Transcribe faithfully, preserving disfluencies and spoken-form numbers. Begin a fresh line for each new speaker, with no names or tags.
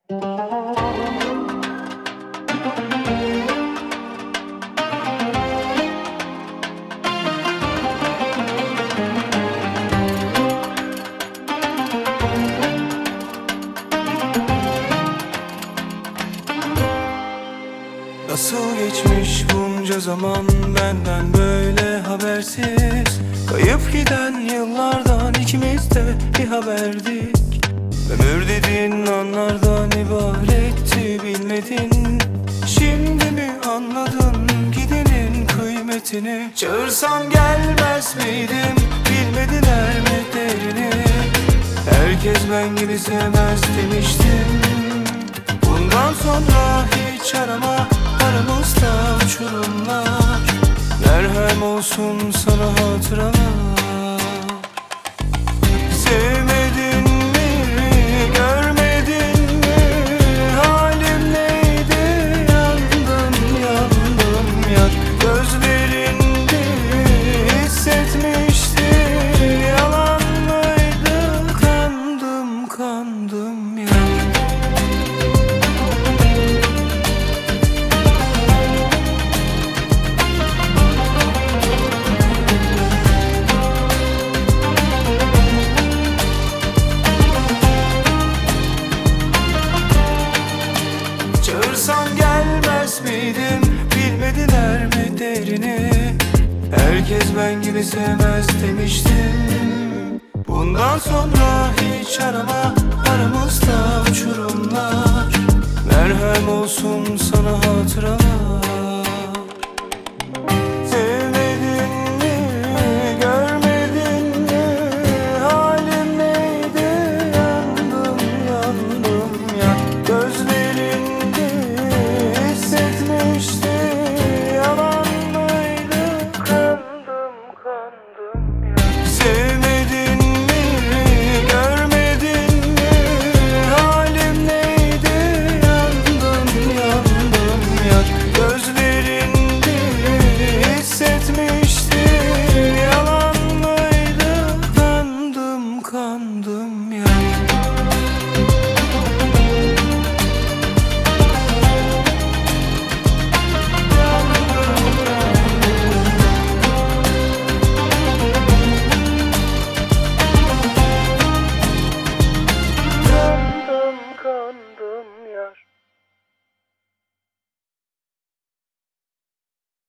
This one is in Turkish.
Nasıl geçmiş bunca zaman benden böyle habersiz? Kayıp giden yıllardan ikimiz de bir haberdik. Ömür dediğin anlardan ibaretti, bilmedin. Şimdi mi anladın gidenin kıymetini? Çağırsam gelmez miydim, bilmediler mi değerini? Herkes ben gibi sevmez demiştim. Bundan sonra hiç arama, aramızda uçurumlar. Merhem olsun sana hatıralar. Sevmedin mi, görmedin mi? Halim neydi, yandım yandım yar. Gözlerinde hissetmişti, yalan mıydı? Kandım kandım yar. Çağırsam gelmez miydim, bilmediler mi değerini? Herkes ben gibi sevmez demiştim. Bundan sonra hiç arama, arama